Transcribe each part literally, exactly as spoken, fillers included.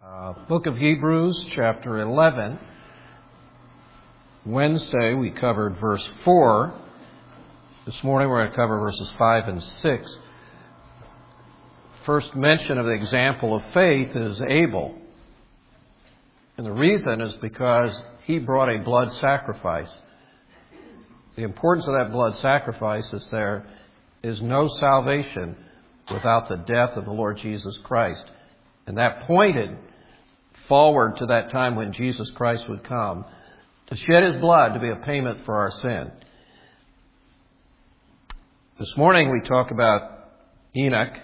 Uh, Book of Hebrews, chapter eleven. Wednesday, we covered verse four. This morning, we're going to cover verses five and six. First mention of the example of faith is Abel. And the reason is because he brought a blood sacrifice. The importance of that blood sacrifice is there is no salvation without the death of the Lord Jesus Christ. And that pointed forward to that time when Jesus Christ would come to shed His blood to be a payment for our sin. This morning we talk about Enoch.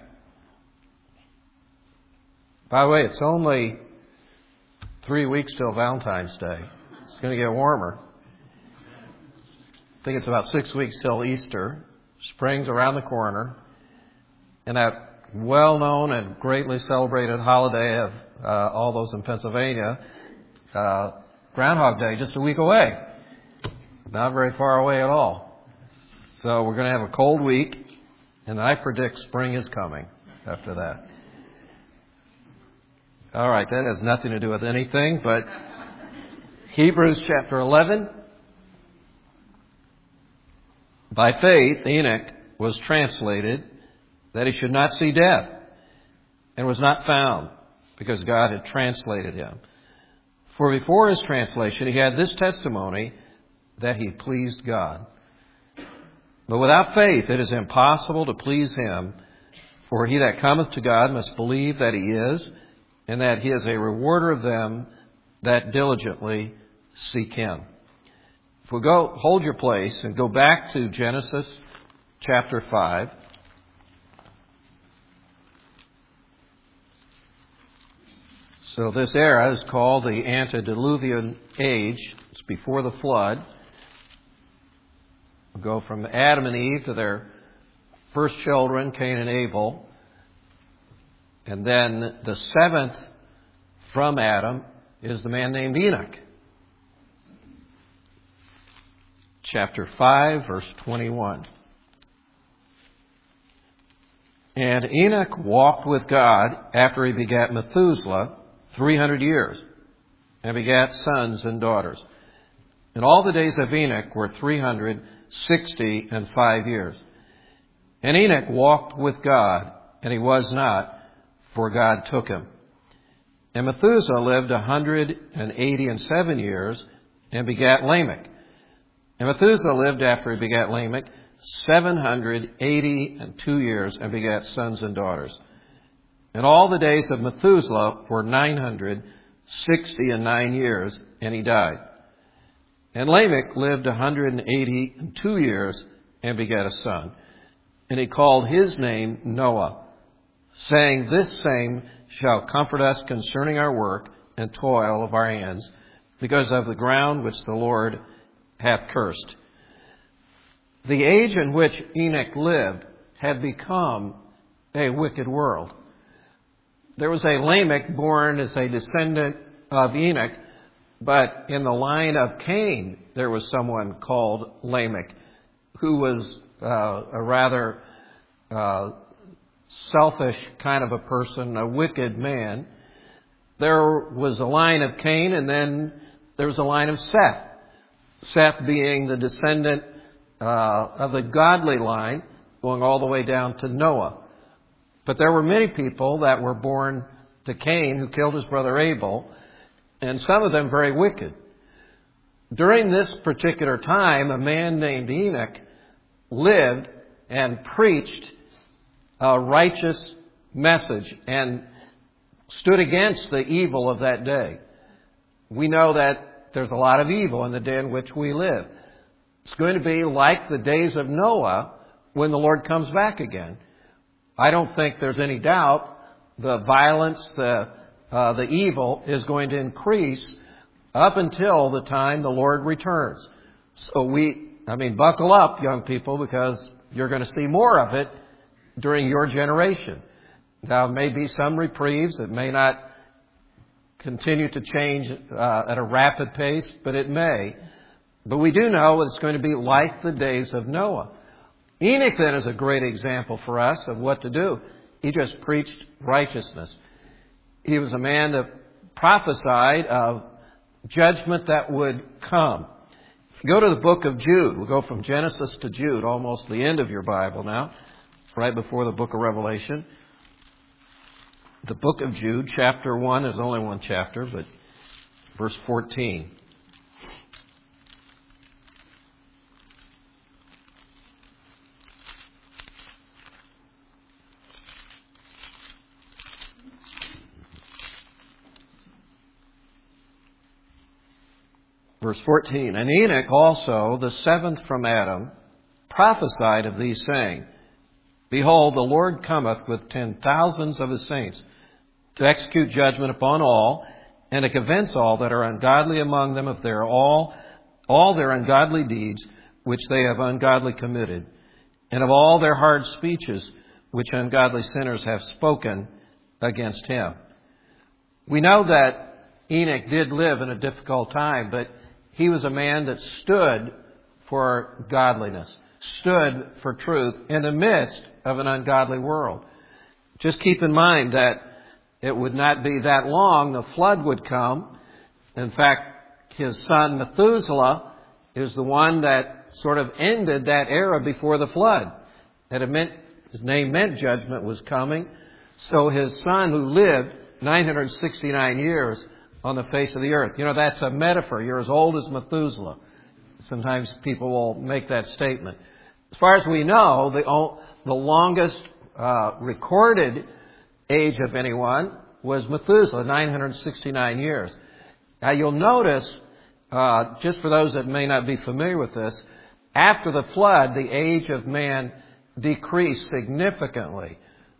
By the way, it's only three weeks till Valentine's Day. It's going to get warmer. I think it's about six weeks till Easter. Spring's around the corner. And that well-known and greatly celebrated holiday of uh, all those in Pennsylvania, uh, Groundhog Day, just a week away. Not very far away at all. So we're going to have a cold week, and I predict spring is coming after that. All right, that has nothing to do with anything, but Hebrews chapter eleven. By faith, Enoch was translated that he should not see death, and was not found, because God had translated him. For before his translation he had this testimony, that he pleased God. But without faith it is impossible to please him, for he that cometh to God must believe that he is, and that he is a rewarder of them that diligently seek him. If we go, hold your place and go back to Genesis chapter five. So this era is called the antediluvian age. It's before the flood. We'll go from Adam and Eve to their first children, Cain and Abel. And then the seventh from Adam is the man named Enoch. Chapter five, verse twenty-one. And Enoch walked with God after he begat Methuselah three hundred years, and begat sons and daughters. And all the days of Enoch were three hundred sixty and five years. And Enoch walked with God, and he was not, for God took him. And Methuselah lived a hundred and eighty and seven years, and begat Lamech. And Methuselah lived after he begat Lamech seven hundred eighty and two years, and begat sons and daughters. And all the days of Methuselah were nine hundred sixty and nine years, and he died. And Lamech lived a hundred and eighty and two years, and begat a son. And he called his name Noah, saying, This same shall comfort us concerning our work and toil of our hands, because of the ground which the Lord hath cursed. The age in which Enoch lived had become a wicked world. There was a Lamech born as a descendant of Enoch, but in the line of Cain, there was someone called Lamech, who was uh, a rather uh, selfish kind of a person, a wicked man. There was a line of Cain, and then there was a line of Seth. Seth being the descendant uh, of the godly line, going all the way down to Noah. But there were many people that were born to Cain who killed his brother Abel, and some of them very wicked. During this particular time, a man named Enoch lived and preached a righteous message and stood against the evil of that day. We know that there's a lot of evil in the day in which we live. It's going to be like the days of Noah when the Lord comes back again. I don't think there's any doubt the violence, the, uh, the evil is going to increase up until the time the Lord returns. So we, I mean, buckle up, young people, because you're going to see more of it during your generation. Now, there may be some reprieves. It may not continue to change uh, at a rapid pace, but it may. But we do know it's going to be like the days of Noah. Enoch then is a great example for us of what to do. He just preached righteousness. He was a man of prophesied of judgment that would come. Go to the book of Jude. We'll go from Genesis to Jude, almost the end of your Bible now, right before the book of Revelation. The book of Jude, chapter one, is only one chapter, but verse fourteen. Verse fourteen, and Enoch also, the seventh from Adam, prophesied of these, saying, Behold, the Lord cometh with ten thousands of his saints, to execute judgment upon all, and to convince all that are ungodly among them of their all, all their ungodly deeds, which they have ungodly committed, and of all their hard speeches, which ungodly sinners have spoken against him. We know that Enoch did live in a difficult time, but he was a man that stood for godliness, stood for truth in the midst of an ungodly world. Just keep in mind that it would not be that long the flood would come. In fact, his son Methuselah is the one that sort of ended that era before the flood. And it meant, his name meant judgment was coming. So his son, who lived nine hundred sixty-nine years on the face of the earth. You know, that's a metaphor. You're as old as Methuselah. Sometimes people will make that statement. As far as we know, the, the longest uh, recorded age of anyone was Methuselah, nine hundred sixty-nine years. Now you'll notice, uh, just for those that may not be familiar with this, after the flood, the age of man decreased significantly.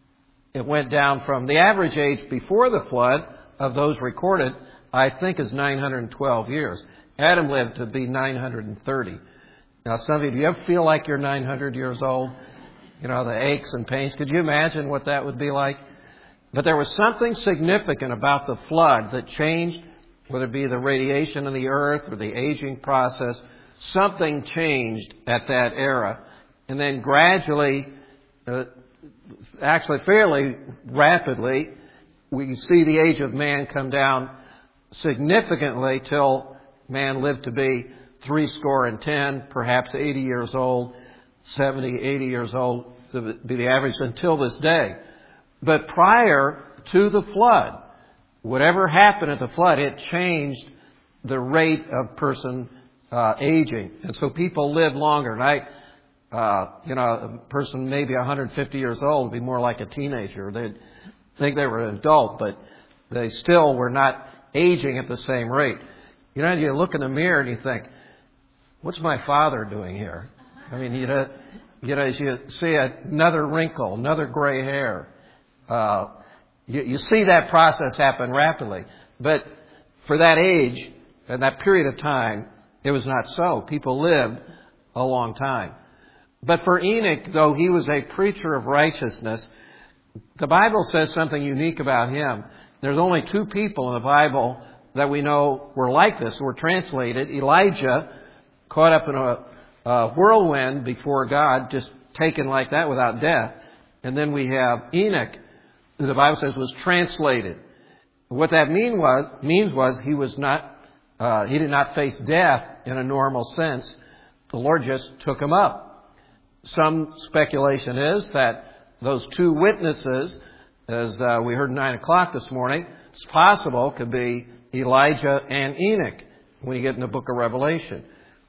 It went down from the average age before the flood of those recorded, I think, is nine hundred twelve years. Adam lived to be nine hundred thirty. Now, some of you, do you ever feel like you're nine hundred years old? You know, the aches and pains. Could you imagine what that would be like? But there was something significant about the flood that changed, whether it be the radiation of the earth or the aging process. Something changed at that era. And then gradually, uh, actually fairly rapidly, we see the age of man come down significantly till man lived to be three score and ten, perhaps eighty years old, seventy, eighty years old, to be the average until this day. But prior to the flood, whatever happened at the flood, it changed the rate of person uh, aging. And so people live longer. And I, uh, you know, a person maybe one hundred fifty years old would be more like a teenager. They'd think they were an adult, but they still were not aging at the same rate. You know, you look in the mirror and you think, what's my father doing here? I mean, you know, you know, as you see another wrinkle, another gray hair, uh, you, you see that process happen rapidly. But for that age and that period of time, it was not so. People lived a long time. But for Enoch, though he was a preacher of righteousness, the Bible says something unique about him. There's only two people in the Bible that we know were like this, were translated. Elijah, caught up in a, a whirlwind before God, just taken like that without death. And then we have Enoch, who the Bible says was translated. What that mean was, means was he was not, uh, he did not face death in a normal sense. The Lord just took him up. Some speculation is that those two witnesses, as uh, we heard at nine o'clock this morning, it's possible could be Elijah and Enoch when you get in the book of Revelation.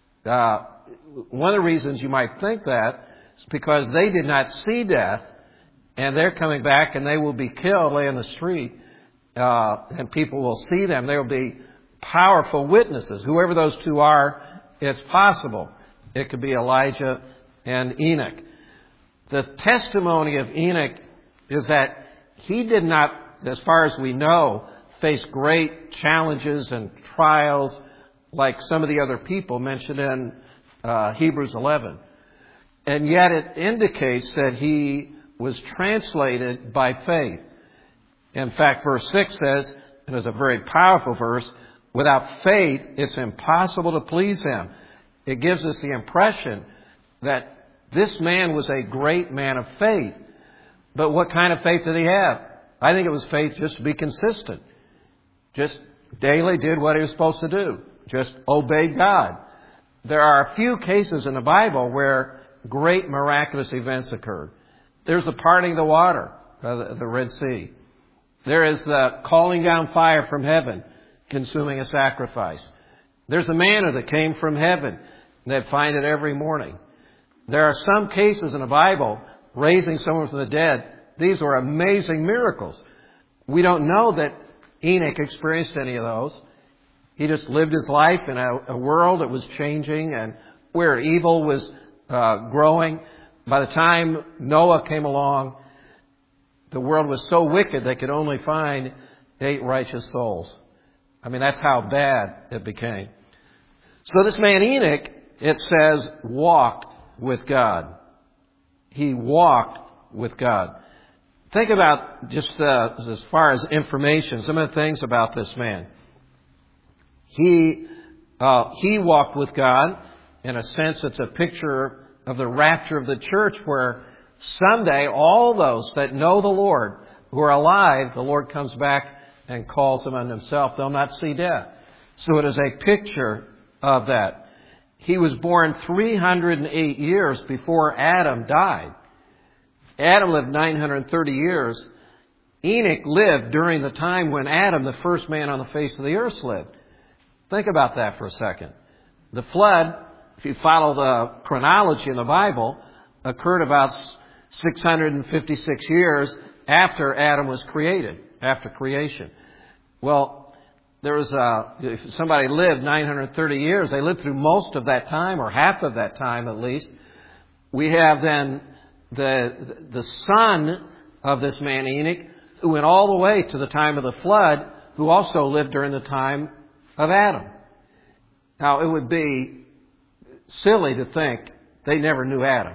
Uh, one of the reasons you might think that is because they did not see death, and they're coming back and they will be killed, lay in the street, uh, and people will see them. They will be powerful witnesses. Whoever those two are, it's possible. It could be Elijah and Enoch. The testimony of Enoch is that he did not, as far as we know, face great challenges and trials like some of the other people mentioned in uh, Hebrews eleven. And yet it indicates that he was translated by faith. In fact, verse six says, and it's a very powerful verse, without faith it's impossible to please him. It gives us the impression that this man was a great man of faith. But what kind of faith did he have? I think it was faith just to be consistent. Just daily did what he was supposed to do. Just obeyed God. There are a few cases in the Bible where great miraculous events occurred. There's the parting of the water, uh, the Red Sea. There is the calling down fire from heaven, consuming a sacrifice. There's the manna that came from heaven that find it every morning. There are some cases in the Bible raising someone from the dead. These were amazing miracles. We don't know that Enoch experienced any of those. He just lived his life in a, a world that was changing and where evil was uh, growing. By the time Noah came along, the world was so wicked they could only find eight righteous souls. I mean, that's how bad it became. So this man Enoch, it says, walked with God. He walked with God. Think about just uh, as far as information, some of the things about this man. He uh, he walked with God. In a sense, it's a picture of the rapture of the church where someday all those that know the Lord, who are alive, the Lord comes back and calls them unto himself. They'll not see death. So it is a picture of that. He was born three hundred eight years before Adam died. Adam lived nine hundred thirty years. Enoch lived during the time when Adam, the first man on the face of the earth, lived. Think about that for a second. The flood, if you follow the chronology in the Bible, occurred about six hundred fifty-six years after Adam was created, after creation. Well, there was a, if somebody lived nine hundred thirty years, they lived through most of that time, or half of that time at least. We have then the the son of this man Enoch, who went all the way to the time of the flood, who also lived during the time of Adam. Now, it would be silly to think they never knew Adam.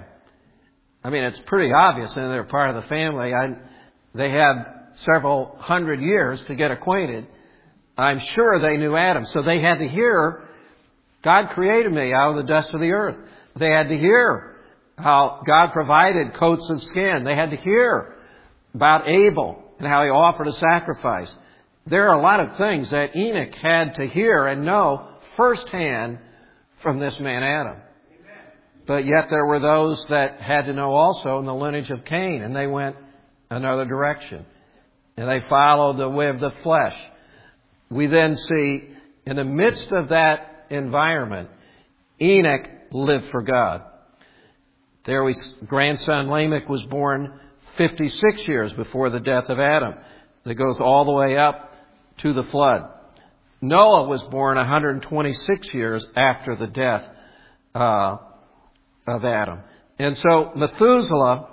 I mean, it's pretty obvious, and they're part of the family. I, they had several hundred years to get acquainted. I'm sure they knew Adam. So they had to hear, God created me out of the dust of the earth. They had to hear how God provided coats of skin. They had to hear about Abel and how he offered a sacrifice. There are a lot of things that Enoch had to hear and know firsthand from this man Adam. But yet there were those that had to know also in the lineage of Cain, and they went another direction. And they followed the way of the flesh. We then see, in the midst of that environment, Enoch lived for God. There his grandson Lamech was born fifty-six years before the death of Adam. That goes all the way up to the flood. Noah was born one hundred twenty-six years after the death uh, of Adam. And so Methuselah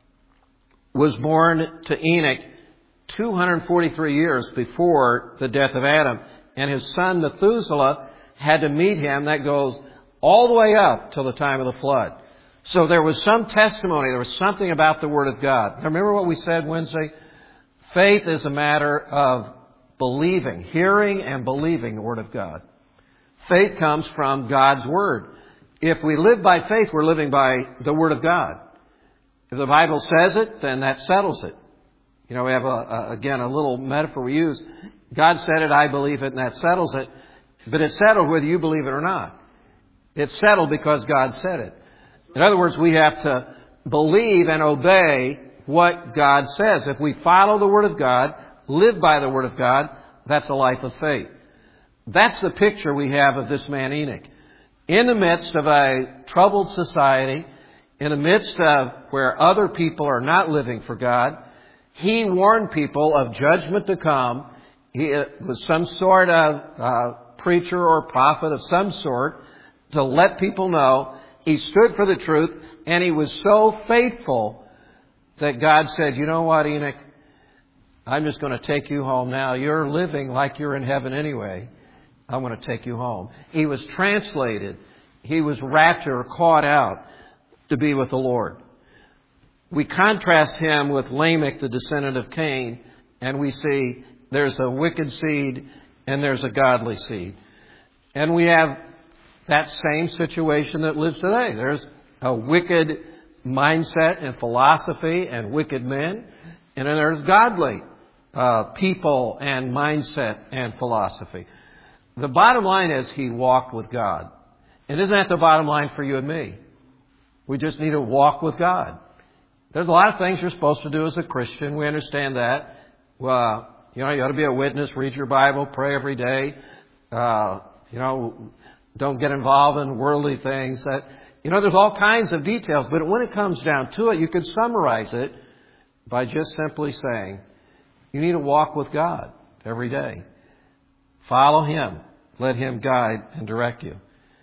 was born to Enoch two hundred forty-three years before the death of Adam. And his son Methuselah had to meet him. That goes all the way up till the time of the flood. So there was some testimony. There was something about the Word of God. Now, remember what we said Wednesday? Faith is a matter of believing, hearing and believing the Word of God. Faith comes from God's Word. If we live by faith, we're living by the Word of God. If the Bible says it, then that settles it. You know, we have, a, a, again, a little metaphor we use. God said it, I believe it, and that settles it. But it's settled whether you believe it or not. It's settled because God said it. In other words, we have to believe and obey what God says. If we follow the Word of God, live by the Word of God, that's a life of faith. That's the picture we have of this man Enoch. In the midst of a troubled society, in the midst of where other people are not living for God, he warned people of judgment to come. He was some sort of uh, preacher or prophet of some sort to let people know he stood for the truth, and he was so faithful that God said, you know what, Enoch? I'm just going to take you home now. You're living like you're in heaven anyway. I'm going to take you home. He was translated. He was raptured or caught out to be with the Lord. We contrast him with Lamech, the descendant of Cain, and we see there's a wicked seed and there's a godly seed. And we have that same situation that lives today. There's a wicked mindset and philosophy and wicked men, and then there's godly uh, people and mindset and philosophy. The bottom line is he walked with God. And isn't that the bottom line for you and me? We just need to walk with God. There's a lot of things you're supposed to do as a Christian. We understand that. Well, you know, you ought to be a witness, read your Bible, pray every day. Uh, you know, don't get involved in worldly things. That, you know, there's all kinds of details. But when it comes down to it, you could summarize it by just simply saying, you need to walk with God every day. Follow Him. Let Him guide and direct you.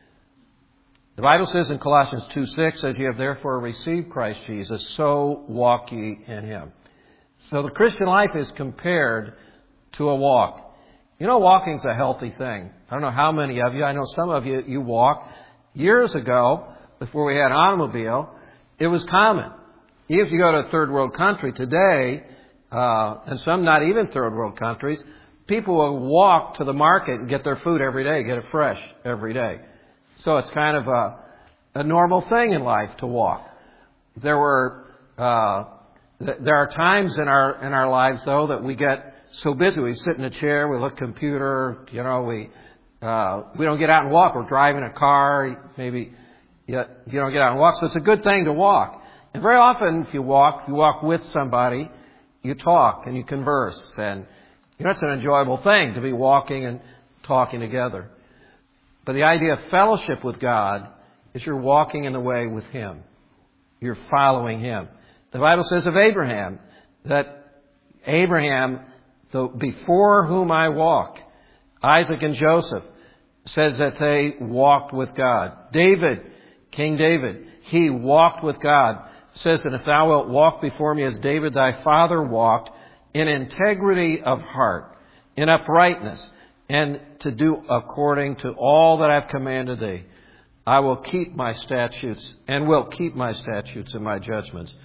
The Bible says in Colossians two six, as you have therefore received Christ Jesus, so walk ye in Him. So the Christian life is compared to a walk. You know, walking's a healthy thing. I don't know how many of you, I know some of you, you walk. Years ago, before we had an automobile, it was common. Even if you go to a third world country today, uh, and some not even third world countries, people will walk to the market and get their food every day, get it fresh every day. So it's kind of a, a normal thing in life to walk. There were, uh, th- there are times in our, in our lives though that we get so busy. We sit in a chair, we look at a computer, you know, we, uh, we don't get out and walk. We're driving a car, maybe you, you don't get out and walk. So it's a good thing to walk. And very often if you walk, if you walk with somebody, you talk and you converse. And, you know, it's an enjoyable thing to be walking and talking together. But the idea of fellowship with God is you're walking in the way with Him. You're following Him. The Bible says of Abraham that Abraham, the, before whom I walk, Isaac and Joseph, says that they walked with God. David, King David, he walked with God. It says that if thou wilt walk before me as David thy father walked, in integrity of heart, in uprightness, and to do according to all that I've commanded thee. I will keep my statutes and will keep my statutes and my judgments.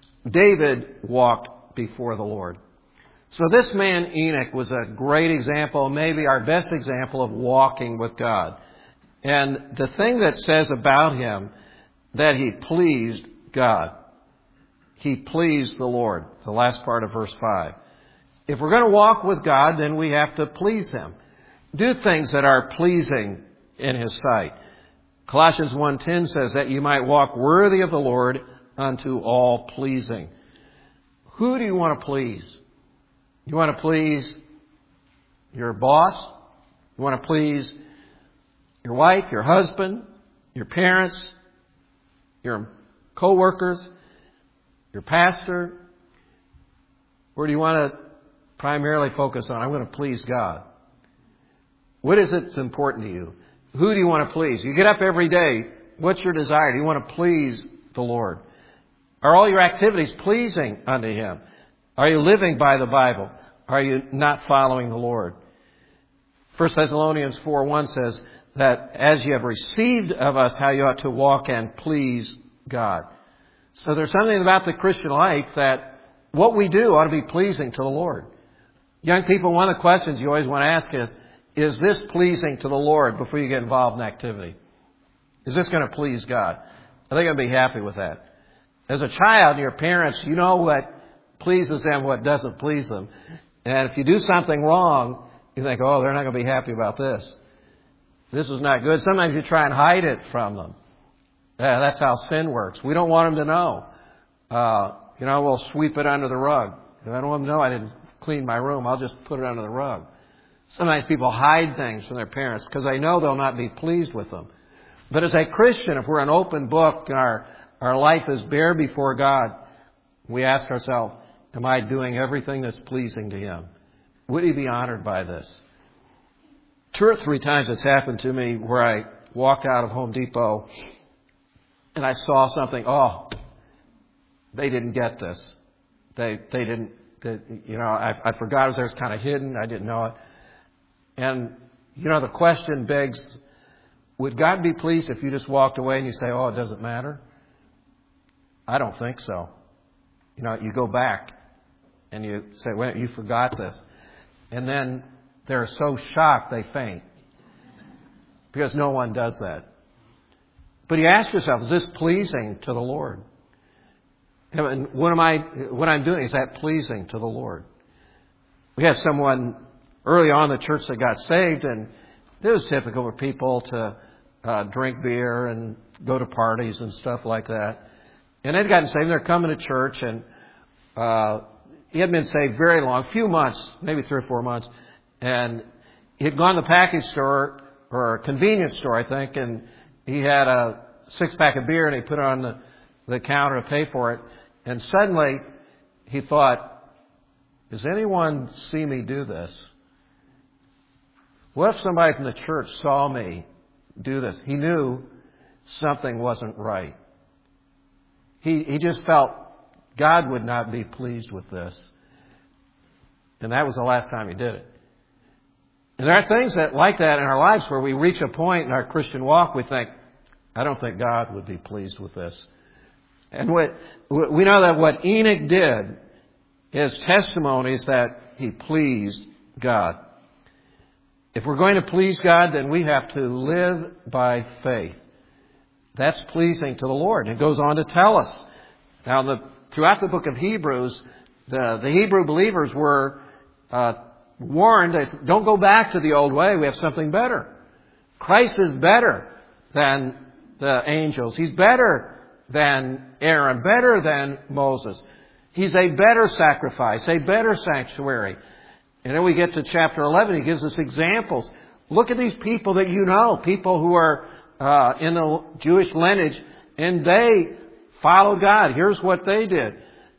David walked before the Lord. So this man Enoch was a great example, maybe our best example of walking with God. And the thing that says about him that he pleased God. He pleased the Lord. The last part of verse five. If we're going to walk with God, then we have to please Him. Do things that are pleasing in His sight. Colossians one ten says that you might walk worthy of the Lord unto all pleasing. Who do you want to please? You want to please your boss? You want to please your wife, your husband, your parents, your co-workers, your pastor? Or do you want to primarily focus on, I'm going to please God? What is it that's important to you? Who do you want to please? You get up every day. What's your desire? Do you want to please the Lord? Are all your activities pleasing unto Him? Are you living by the Bible? Are you not following the Lord? First Thessalonians four one says that as you have received of us how you ought to walk and please God. So there's something about the Christian life that what we do ought to be pleasing to the Lord. Young people, one of the questions you always want to ask is, is this pleasing to the Lord before you get involved in activity? Is this going to please God? Are they going to be happy with that? As a child, your parents, you know what pleases them, what doesn't please them. And if you do something wrong, you think, oh, they're not going to be happy about this. This is not good. Sometimes you try and hide it from them. Yeah, that's how sin works. We don't want them to know. Uh, you know, we'll sweep it under the rug. If I don't want them to know I didn't clean my room, I'll just put it under the rug. Sometimes people hide things from their parents because they know they'll not be pleased with them. But as a Christian, if we're an open book and our, our life is bare before God, we ask ourselves, am I doing everything that's pleasing to Him? Would He be honored by this? Two or three times it's happened to me where I walked out of Home Depot and I saw something, oh, they didn't get this. They they didn't, they, you know, I, I forgot it was there. It's kind of hidden. I didn't know it. And, you know, the question begs, would God be pleased if you just walked away and you say, oh, it doesn't matter? I don't think so. You know, you go back and you say, wait, you forgot this. And then they're so shocked they faint. Because no one does that. But you ask yourself, is this pleasing to the Lord? And what am I, what I'm doing, is that pleasing to the Lord? We had someone early on in the church that got saved, and it was typical for people to uh, drink beer and go to parties and stuff like that. And they'd gotten saved. They're coming to church, and uh, he hadn't been saved very long, a few months, maybe three or four months. And he'd gone to the package store, or a convenience store, I think, and he had a six-pack of beer, and he put it on the, the counter to pay for it. And suddenly, he thought, does anyone see me do this? What if somebody from the church saw me do this? He knew something wasn't right. He he just felt God would not be pleased with this. And that was the last time he did it. And there are things that like that in our lives where we reach a point in our Christian walk, we think, I don't think God would be pleased with this. And what, we know that what Enoch did is testimonies that he pleased God. If we're going to please God, then we have to live by faith. That's pleasing to the Lord. It goes on to tell us. Now, the, throughout the book of Hebrews, the, the Hebrew believers were uh, warned that don't go back to the old way. We have something better. Christ is better than the angels. He's better than Aaron, better than Moses. He's a better sacrifice, a better sanctuary. And then we get to chapter eleven. He gives us examples. Look at these people that you know, people who are uh, in the Jewish lineage, and they followed God. Here's what they did.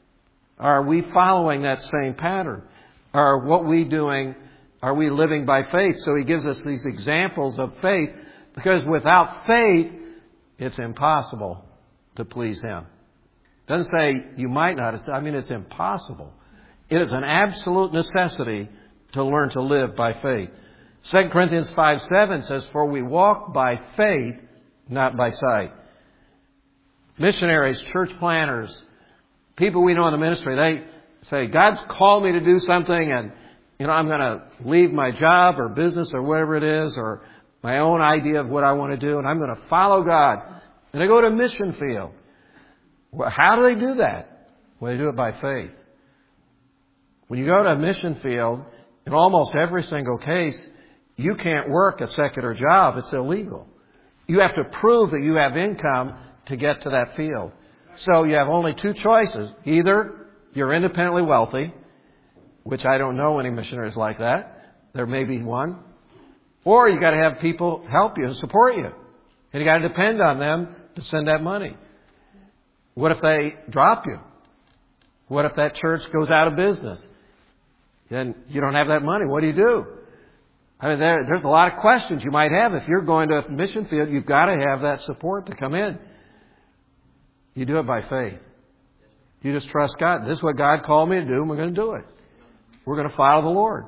Are we following that same pattern? Are what we doing, are we living by faith? So he gives us these examples of faith, because without faith, it's impossible to please Him. It doesn't say you might not. It's, I mean, it's impossible. It is an absolute necessity to learn to live by faith. Second Corinthians five seven says, for we walk by faith, not by sight. Missionaries, church planners, people we know in the ministry, they say, God's called me to do something, and you know, I'm going to leave my job or business or whatever it is, or my own idea of what I want to do, and I'm going to follow God. And they go to a mission field. Well, how do they do that? Well, they do it by faith. When you go to a mission field, in almost every single case, you can't work a secular job. It's illegal. You have to prove that you have income to get to that field. So you have only two choices. Either you're independently wealthy, which I don't know any missionaries like that. There may be one. Or you got to have people help you and support you. And you got to depend on them to send that money. What if they drop you? What if that church goes out of business? Then you don't have that money. What do you do? I mean, there, there's a lot of questions you might have. If you're going to a mission field, you've got to have that support to come in. You do it by faith. You just trust God. This is what God called me to do, and we're going to do it. We're going to follow the Lord.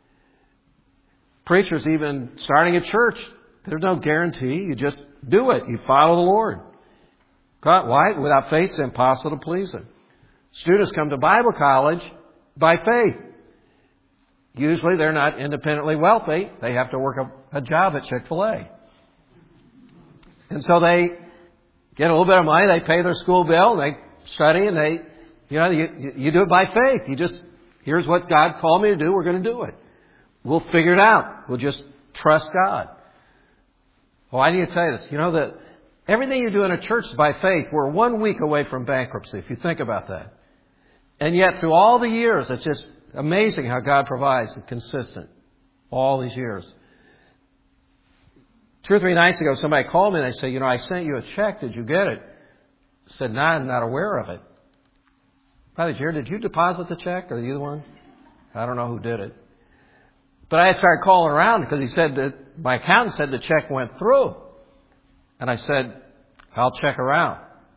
Preachers, even starting a church, there's no guarantee. You just do it. You follow the Lord. God, why? Without faith, it's impossible to please Him. Students come to Bible college by faith. Usually they're not independently wealthy. They have to work a, a job at Chick-fil-A. And so they get a little bit of money. They pay their school bill. They study, and they, you know, you, you do it by faith. You just, here's what God called me to do. We're going to do it. We'll figure it out. We'll just trust God. Well, I need to tell you this. You know that everything you do in a church is by faith. We're one week away from bankruptcy, if you think about that. And yet, through all the years, it's just amazing how God provides and consistent. All these years. Two or three nights ago, somebody called me and they said, you know, I sent you a check. Did you get it? I said, no, I'm not aware of it. By the way, did you deposit the check? Are you the one? I don't know who did it. But I started calling around because he said that my accountant said the check went through. And I said, I'll check around.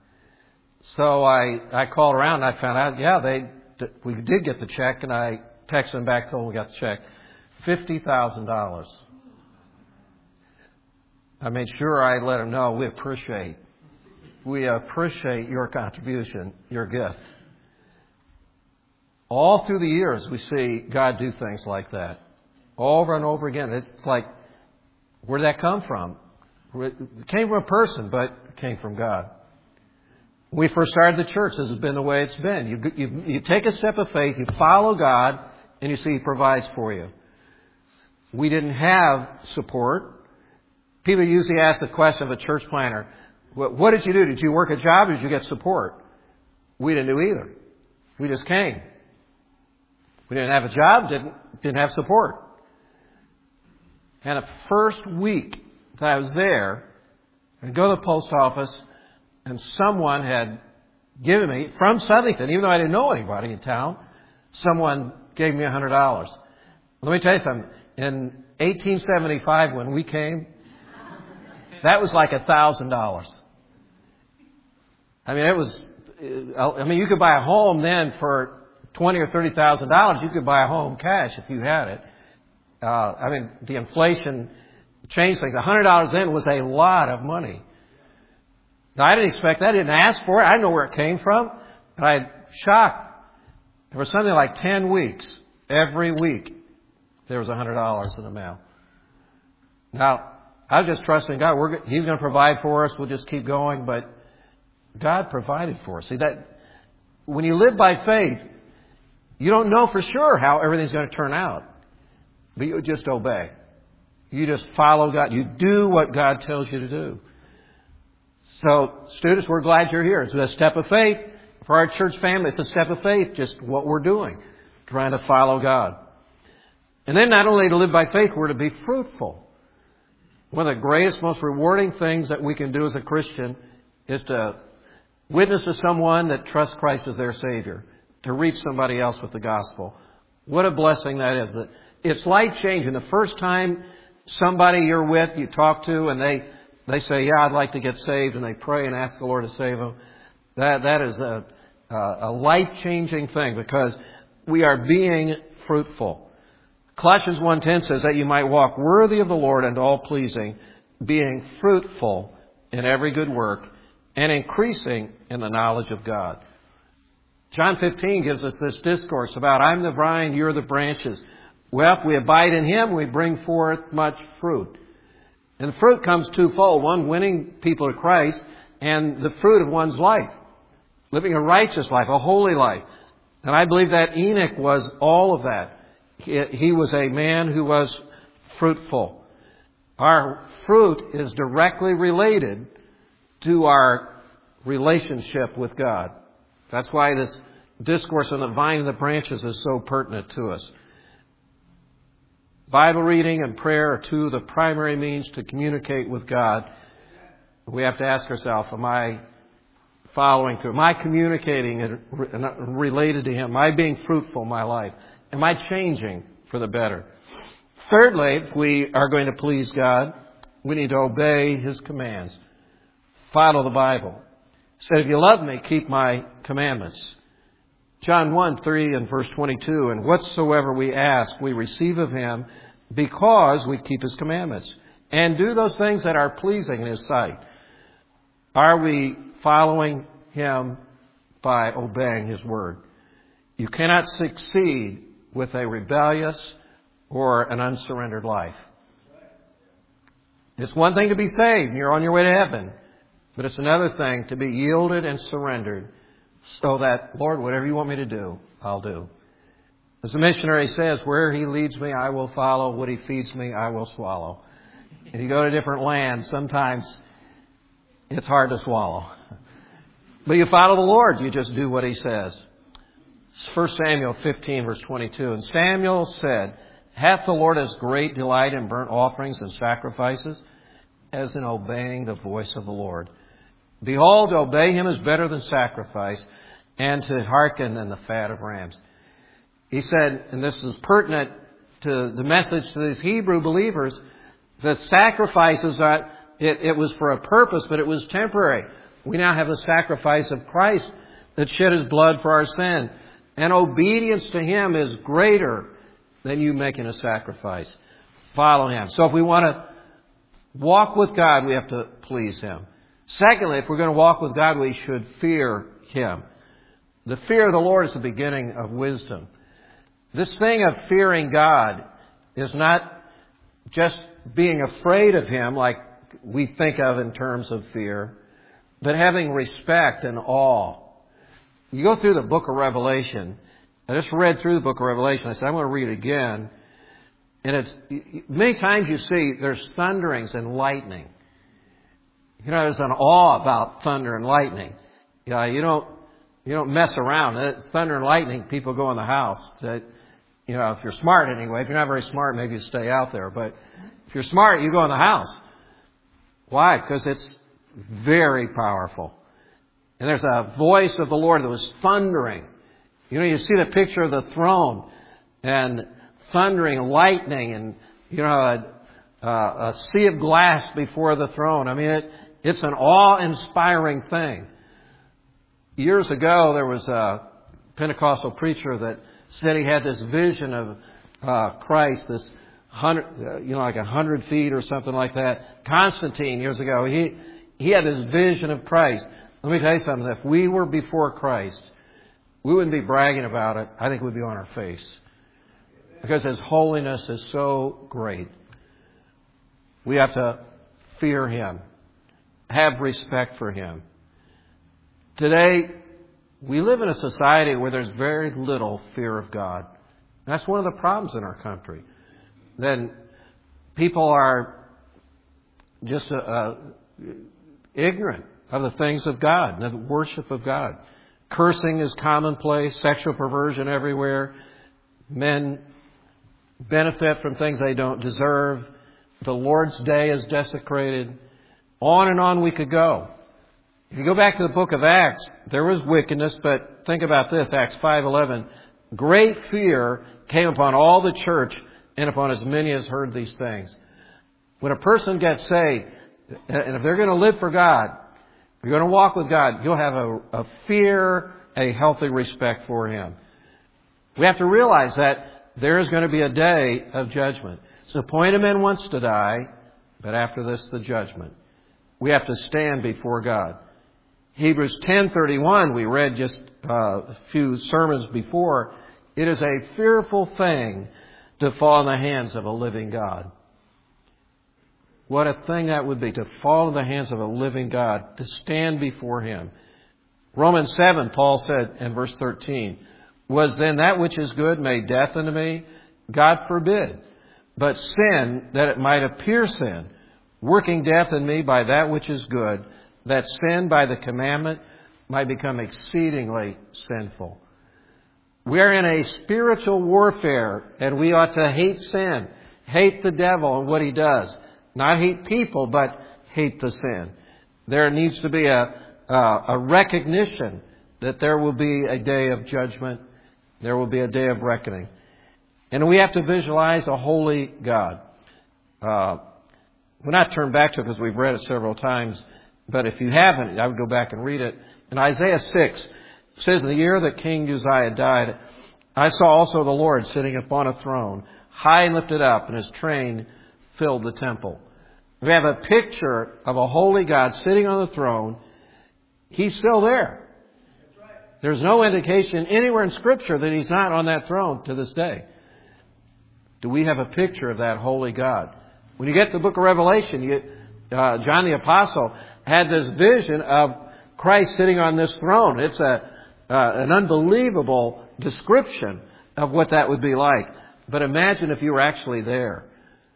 So I, I called around and I found out, yeah, they we did get the check, and I texted them back, told them we got the check. fifty thousand dollars. I made sure I let them know we appreciate, we appreciate your contribution, your gift. All through the years, we see God do things like that. Over and over again. It's like, where did that come from? It came from a person, but it came from God. When we first started the church, this has been the way it's been. You, you, you take a step of faith, you follow God, and you see He provides for you. We didn't have support. People usually ask the question of a church planner, what did you do? Did you work a job or did you get support? We didn't do either. We just came. We didn't have a job, didn't, didn't have support. And the first week that I was there, I'd go to the post office, and someone had given me, from Southington, even though I didn't know anybody in town, someone gave me one hundred dollars. Let me tell you something. In eighteen seventy-five, when we came, that was like one thousand dollars. I mean, it was, I mean, you could buy a home then for twenty thousand dollars or thirty thousand dollars. You could buy a home cash if you had it. Uh, I mean, the inflation changed things. one hundred dollars then was a lot of money. Now, I didn't expect that. I didn't ask for it. I didn't know where it came from. But I was shocked. There was something like ten weeks. Every week, there was one hundred dollars in the mail. Now, I was just trusting God. We're, He's going to provide for us. We'll just keep going. But God provided for us. See, that when you live by faith, you don't know for sure how everything's going to turn out. But you just obey. You just follow God. You do what God tells you to do. So, students, we're glad you're here. It's a step of faith. For our church family, it's a step of faith, just what we're doing, trying to follow God. And then not only to live by faith, we're to be fruitful. One of the greatest, most rewarding things that we can do as a Christian is to witness to someone that trusts Christ as their Savior, to reach somebody else with the gospel. What a blessing that is. It's life-changing. The first time somebody you're with, you talk to, and they, they say, yeah, I'd like to get saved, and they pray and ask the Lord to save them, that, that is a, a life-changing thing because we are being fruitful. Colossians one ten says that you might walk worthy of the Lord and all pleasing, being fruitful in every good work and increasing in the knowledge of God. John fifteen gives us this discourse about I'm the vine, you're the branches. Well, if we abide in Him, we bring forth much fruit. And the fruit comes twofold. One, winning people to Christ, and the fruit of one's life. Living a righteous life, a holy life. And I believe that Enoch was all of that. He was a man who was fruitful. Our fruit is directly related to our relationship with God. That's why this discourse on the vine and the branches is so pertinent to us. Bible reading and prayer are two of the primary means to communicate with God. We have to ask ourselves, am I following through? Am I communicating and related to Him? Am I being fruitful in my life? Am I changing for the better? Thirdly, if we are going to please God, we need to obey His commands. Follow the Bible. He said, if you love me, keep my commandments. John one, three and verse twenty-two, and whatsoever we ask, we receive of Him because we keep His commandments and do those things that are pleasing in His sight. Are we following Him by obeying His word? You cannot succeed with a rebellious or an unsurrendered life. It's one thing to be saved and you're on your way to heaven, but it's another thing to be yielded and surrendered so that, Lord, whatever you want me to do, I'll do. As the missionary says, where He leads me, I will follow. What He feeds me, I will swallow. And you go to different lands, sometimes it's hard to swallow. But you follow the Lord. You just do what He says. First Samuel fifteen, verse twenty-two. And Samuel said, hath the Lord as great delight in burnt offerings and sacrifices as in obeying the voice of the Lord? Behold, to obey Him is better than sacrifice, and to hearken than the fat of rams. He said, and this is pertinent to the message to these Hebrew believers, the sacrifices, are, it, it was for a purpose, but it was temporary. We now have the sacrifice of Christ that shed His blood for our sin. And obedience to Him is greater than you making a sacrifice. Follow Him. So if we want to walk with God, we have to please Him. Secondly, if we're going to walk with God, we should fear Him. The fear of the Lord is the beginning of wisdom. This thing of fearing God is not just being afraid of Him like we think of in terms of fear, but having respect and awe. You go through the book of Revelation, I just read through the book of Revelation. I said, I'm going to read it again. And it's, many times you see there's thunderings and lightning. You know, there's an awe about thunder and lightning. You know, you don't, you don't mess around. Thunder and lightning, people go in the house. That, you know, if you're smart anyway. If you're not very smart, maybe you stay out there. But if you're smart, you go in the house. Why? Because it's very powerful. And there's a voice of the Lord that was thundering. You know, you see the picture of the throne and thundering, lightning, and, you know, a, a, a sea of glass before the throne. I mean, it, it's an awe-inspiring thing. Years ago, there was a Pentecostal preacher that said he had this vision of uh, Christ, this hundred, uh, you know, like a hundred feet or something like that. Constantine, years ago, he he had this vision of Christ. Let me tell you something. If we were before Christ, we wouldn't be bragging about it. I think we'd be on our face. Because His holiness is so great. We have to fear Him. Have respect for Him. Today, we live in a society where there's very little fear of God. That's one of the problems in our country. Then people are just uh, uh, ignorant of the things of God, the worship of God. Cursing is commonplace, sexual perversion everywhere. Men benefit from things they don't deserve. The Lord's day is desecrated. On and on we could go. If you go back to the book of Acts, there was wickedness, but think about this, Acts five eleven. Great fear came upon all the church and upon as many as heard these things. When a person gets saved, and if they're going to live for God, if you're going to walk with God, you'll have a, a fear, a healthy respect for Him. We have to realize that there is going to be a day of judgment. It's the appointed man wants to die, but after this, the judgment. We have to stand before God. Hebrews ten thirty-one, we read just uh, a few sermons before. It is a fearful thing to fall in the hands of a living God. What a thing that would be, to fall in the hands of a living God, to stand before Him. Romans seven, Paul said in verse thirteen, was then that which is good made death unto me? God forbid. But sin, that it might appear sin, working death in me by that which is good, that sin by the commandment might become exceedingly sinful. We are in a spiritual warfare, and we ought to hate sin, hate the devil and what he does. Not hate people, but hate the sin. There needs to be a, uh, a recognition that there will be a day of judgment. There will be a day of reckoning. And we have to visualize a holy God. Uh, we'll not turn back to it because we've read it several times. But if you haven't, I would go back and read it. In Isaiah six, it says, in the year that King Uzziah died, I saw also the Lord sitting upon a throne, high and lifted up, and His train filled the temple. We have a picture of a holy God sitting on the throne. He's still there. There's no indication anywhere in Scripture that He's not on that throne to this day. Do we have a picture of that holy God? When you get to the book of Revelation, you, uh, John the Apostle had this vision of Christ sitting on this throne. It's a uh, an unbelievable description of what that would be like. But imagine if you were actually there.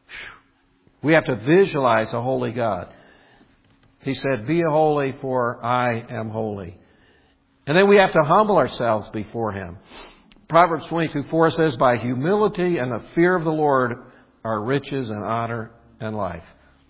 We have to visualize a holy God. He said, be holy, for I am holy. And then we have to humble ourselves before Him. Proverbs twenty-two four says, by humility and the fear of the Lord are riches and honor and life.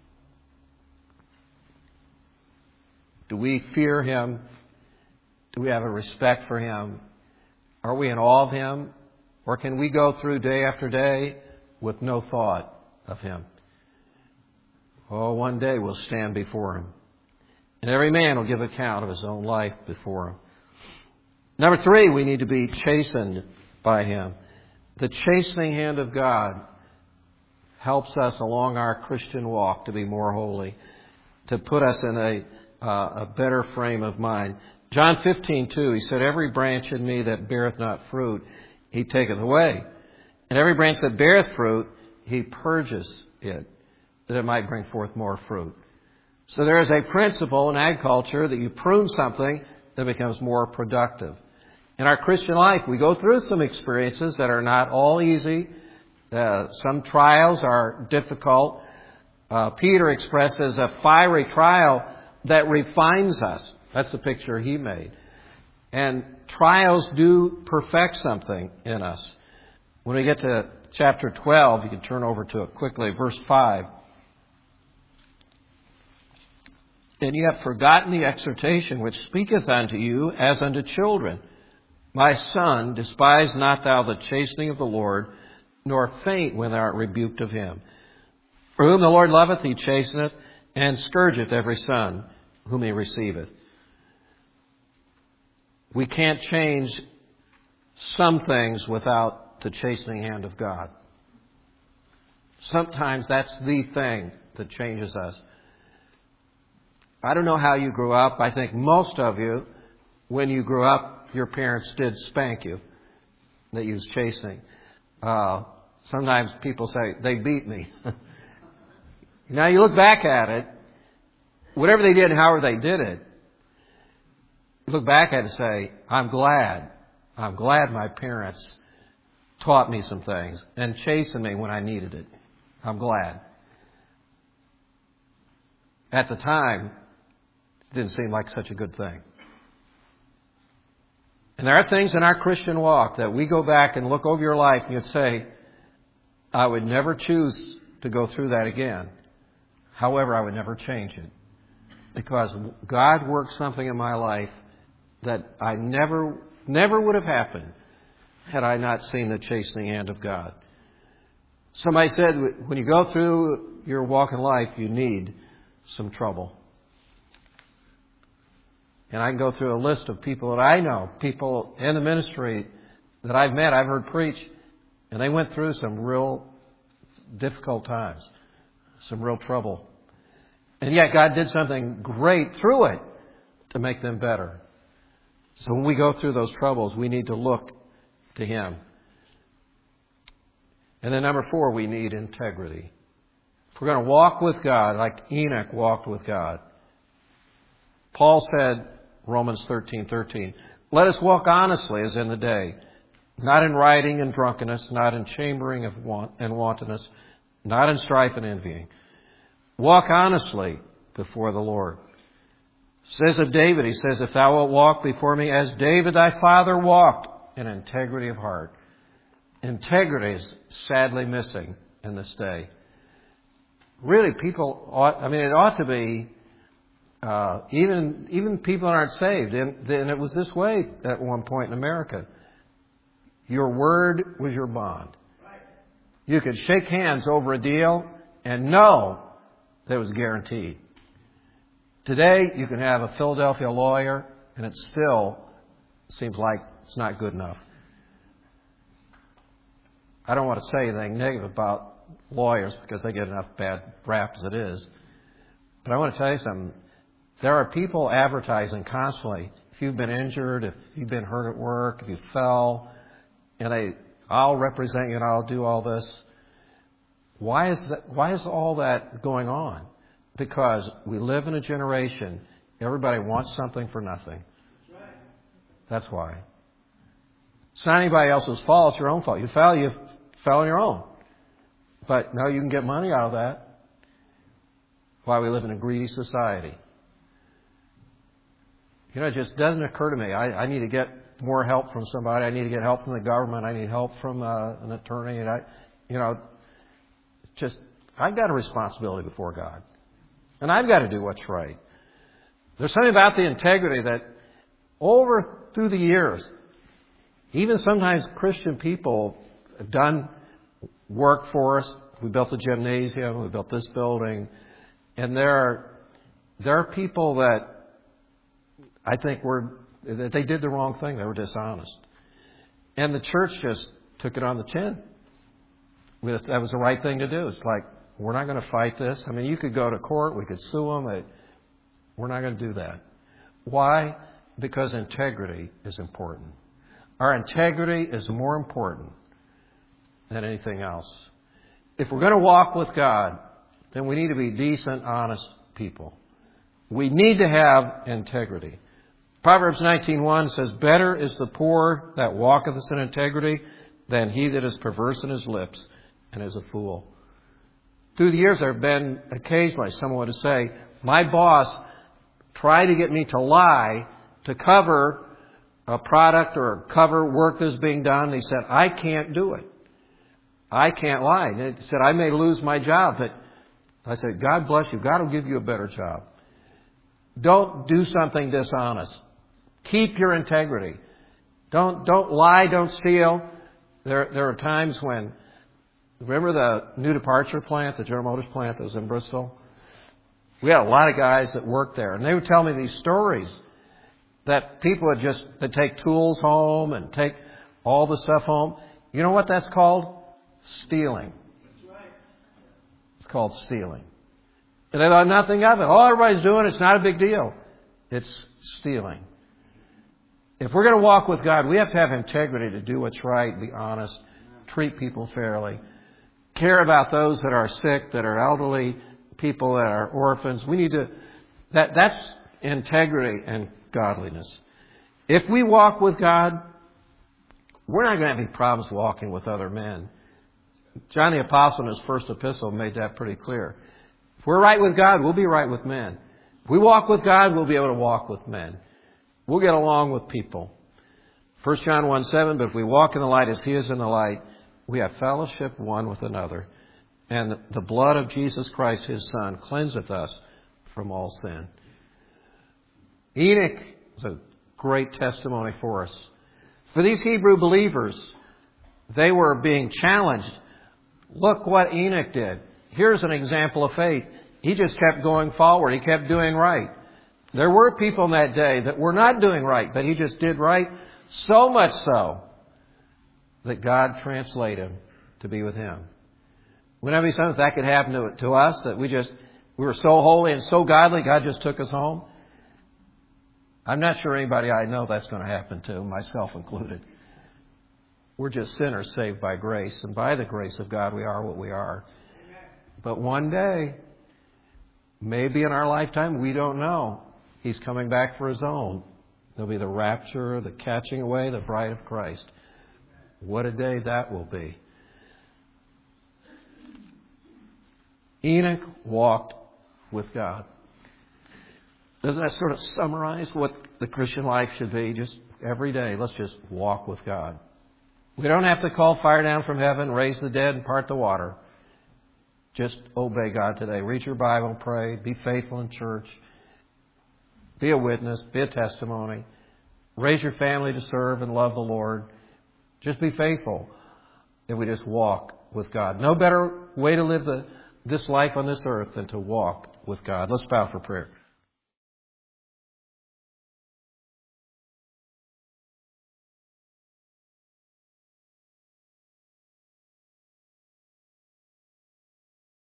Do we fear Him? Do we have a respect for Him? Are we in awe of Him? Or can we go through day after day with no thought of Him? Oh, one day we'll stand before Him. And every man will give account of his own life before Him. Number three, we need to be chastened by Him. The chastening hand of God helps us along our Christian walk to be more holy, to put us in a, uh, a better frame of mind. John fifteen two, He said, every branch in me that beareth not fruit, He taketh away. And every branch that beareth fruit, He purges it, that it might bring forth more fruit. So there is a principle in agriculture that you prune something that becomes more productive. In our Christian life, we go through some experiences that are not all easy. Uh, some trials are difficult. Uh, Peter expresses a fiery trial that refines us. That's the picture he made. And trials do perfect something in us. When we get to chapter twelve, you can turn over to it quickly, verse five. And you have forgotten the exhortation which speaketh unto you as unto children. My son, despise not thou the chastening of the Lord, nor faint when thou art rebuked of him. For whom the Lord loveth, he chasteneth, and scourgeth every son whom he receiveth. We can't change some things without the chastening hand of God. Sometimes that's the thing that changes us. I don't know how you grew up. I think most of you, when you grew up, your parents did spank you. They used chastening. Uh, sometimes people say, they beat me. Now you look back at it, whatever they did and however they did it, you look back at it and say, I'm glad. I'm glad my parents taught me some things and chastened me when I needed it. I'm glad. At the time, it didn't seem like such a good thing. And there are things in our Christian walk that we go back and look over your life and you'd say, I would never choose to go through that again. However, I would never change it. Because God worked something in my life that I never, never would have happened had I not seen the chastening hand of God. Somebody said, when you go through your walk in life, you need some trouble. And I can go through a list of people that I know, people in the ministry that I've met, I've heard preach, and they went through some real difficult times, some real trouble. And yet God did something great through it to make them better. So when we go through those troubles, we need to look to Him. And then number four, we need integrity. If we're going to walk with God like Enoch walked with God. Paul said, Romans thirteen thirteen, let us walk honestly as in the day, not in rioting and drunkenness, not in chambering of want and wantonness, not in strife and envying. Walk honestly before the Lord. Says of David, he says, if thou wilt walk before me as David thy father walked, in integrity of heart. Integrity is sadly missing in this day. Really, people ought, I mean, it ought to be, uh, even even people aren't saved. And, and it was this way at one point in America. Your word was your bond. You could shake hands over a deal and know that it was guaranteed. Today, you can have a Philadelphia lawyer, and it still seems like it's not good enough. I don't want to say anything negative about lawyers because they get enough bad rap as it is. But I want to tell you something. There are people advertising constantly. If you've been injured, if you've been hurt at work, if you fell, and they, I'll represent you and I'll do all this. Why is that? Why is all that going on? Because we live in a generation, everybody wants something for nothing. That's why. It's not anybody else's fault. It's your own fault. You fell, you fell on your own. But no, you can get money out of that. Why we live in a greedy society. You know, it just doesn't occur to me. I, I need to get more help from somebody. I need to get help from the government. I need help from uh, an attorney. And I, you know, just I've got a responsibility before God, and I've got to do what's right. There's something about the integrity that over through the years, even sometimes Christian people have done work for us. We built the gymnasium. We built this building, and there are there are people that I think were that they did the wrong thing. They were dishonest, and the church just took it on the chin. That was the right thing to do. It's like, we're not going to fight this. I mean, you could go to court. We could sue them. We're not going to do that. Why? Because integrity is important. Our integrity is more important than anything else. If we're going to walk with God, then we need to be decent, honest people. We need to have integrity. Proverbs nineteen one says, "Better is the poor that walketh in integrity than he that is perverse in his lips and is a fool." Through the years, there have been occasionally someone to say, my boss tried to get me to lie to cover a product or cover work that's being done. He said, I can't do it. I can't lie. And he said, I may lose my job, but I said, God bless you. God will give you a better job. Don't do something dishonest. Keep your integrity. Don't, don't lie. Don't steal. There, there are times when, remember the New Departure plant, the General Motors plant that was in Bristol? We had a lot of guys that worked there, and they would tell me these stories that people would just, they'd take tools home and take all the stuff home. You know what that's called? Stealing. It's called stealing. And they thought nothing of it. All everybody's doing, it's not a big deal. It's stealing. If we're going to walk with God, we have to have integrity to do what's right, be honest, treat people fairly, care about those that are sick, that are elderly, people that are orphans. We need to, that, that's integrity and godliness. If we walk with God, we're not going to have any problems walking with other men. John the Apostle in his first epistle made that pretty clear. If we're right with God, we'll be right with men. If we walk with God, we'll be able to walk with men. We'll get along with people. First John one seven, but if we walk in the light as he is in the light, we have fellowship one with another. And the blood of Jesus Christ, his Son, cleanseth us from all sin. Enoch is a great testimony for us. For these Hebrew believers, they were being challenged. Look what Enoch did. Here's an example of faith. He just kept going forward. He kept doing right. There were people in that day that were not doing right, but he just did right, so much so that God translated him to be with him. Wouldn't that be something that could happen to, to us, that we just, we were so holy and so godly, God just took us home? I'm not sure anybody I know that's going to happen to, myself included. We're just sinners saved by grace, and by the grace of God we are what we are. But one day, maybe in our lifetime, we don't know, he's coming back for his own. There'll be the rapture, the catching away, the bride of Christ. What a day that will be. Enoch walked with God. Doesn't that sort of summarize what the Christian life should be? Just every day, let's just walk with God. We don't have to call fire down from heaven, raise the dead, and part the water. Just obey God today. Read your Bible, pray, be faithful in church. Be a witness, be a testimony. Raise your family to serve and love the Lord. Just be faithful. And we just walk with God. No better way to live the, this life on this earth than to walk with God. Let's bow for prayer.